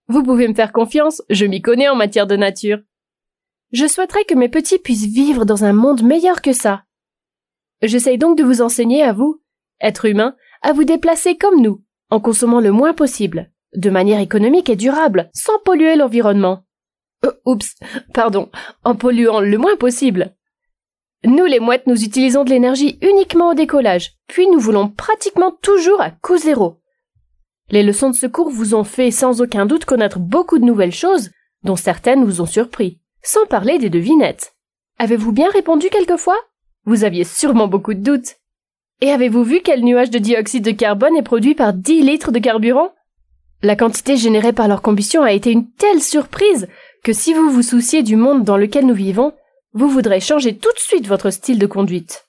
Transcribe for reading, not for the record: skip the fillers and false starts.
Vous pouvez me faire confiance, je m'y connais en matière de nature. Je souhaiterais que mes petits puissent vivre dans un monde meilleur que ça. J'essaye donc de vous enseigner à vous, êtres humains, à vous déplacer comme nous, en consommant le moins possible, de manière économique et durable, sans polluer l'environnement. En polluant le moins possible. Nous, les mouettes, nous utilisons de l'énergie uniquement au décollage, puis nous voulons pratiquement toujours à coût zéro. Les leçons de secours vous ont fait sans aucun doute connaître beaucoup de nouvelles choses, dont certaines vous ont surpris, sans parler des devinettes. Avez-vous bien répondu quelquefois? Vous aviez sûrement beaucoup de doutes. Et avez-vous vu quel nuage de dioxyde de carbone est produit par 10 litres de carburant? La quantité générée par leur combustion a été une telle surprise que si vous vous souciez du monde dans lequel nous vivons, vous voudrez changer tout de suite votre style de conduite.